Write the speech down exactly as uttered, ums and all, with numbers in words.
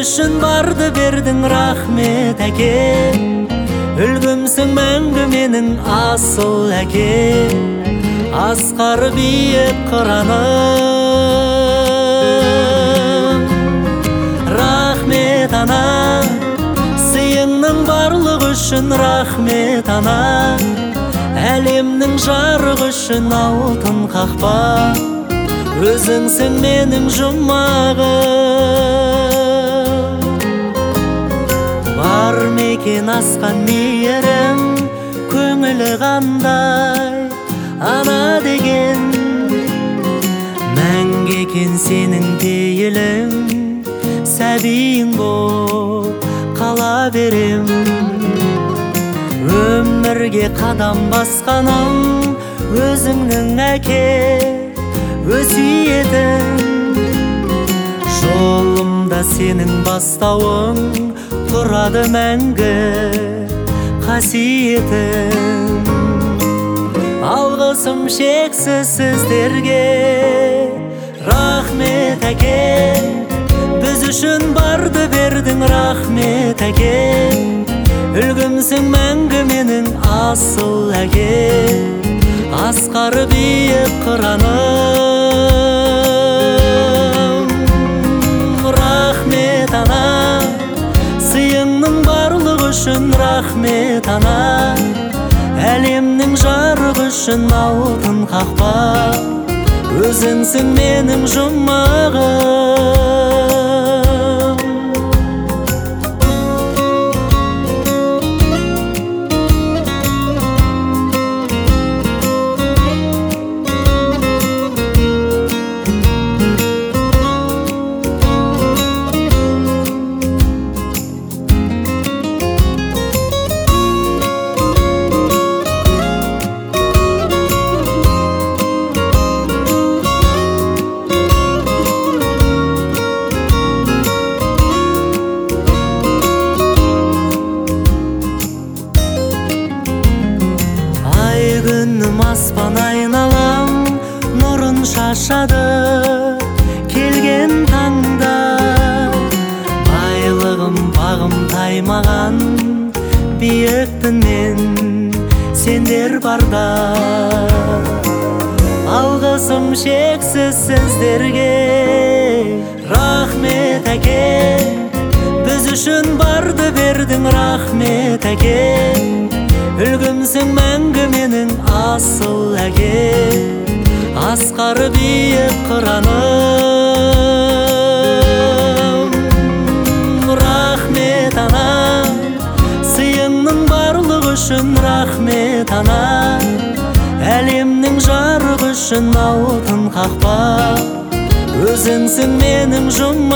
үшін барды бердің, рахмет әке. Үлгімсің мәңгі менің асыл әке, асқар биік қыраным. Рахмет ана, сыйыңның барлық үшін рахмет ана. Әлемнің жарық үшін алтын қақпа, өзіңсің менің жұмағым. Бар мекен асқан мейірім, көңілі қандай ана деген. Мәңгі екен сенің пейілің, сәбиің боп қала берем. Өмірге қадам басқаным, өзіңнің әке өсиетің. Жолымда сенің бастауың, тұрады мәңгі қасиетің. Алғысым шексіз сіздерге, рахмет әке. Біз үшін барды бердің, рахмет әке. Үлгімсің мәңгі менің асыл әке, асқар биік қыраным. Рахмет ана, сыйыңның барлық үшін рахмет ана. Әлемнің жарық үшін алтын қақпа, өзіңсің менің жұмағым. Күнім аспан айналам, нұрын шашады келген таңда. Байлығым бағым таймаған, биікпін мен сендер барда. Алғысым шексіз сіздерге, рахмет әке. Біз үшін барды бердің, рахмет әке. Үлгімсің мәңгі менің асыл әке, асқар биік қыраным. Рахмет ана, сыйыңның барлық үшін рахмет ана. Әлемнің жарық үшін алтын қақпа, өзіңсің менің жұмағым.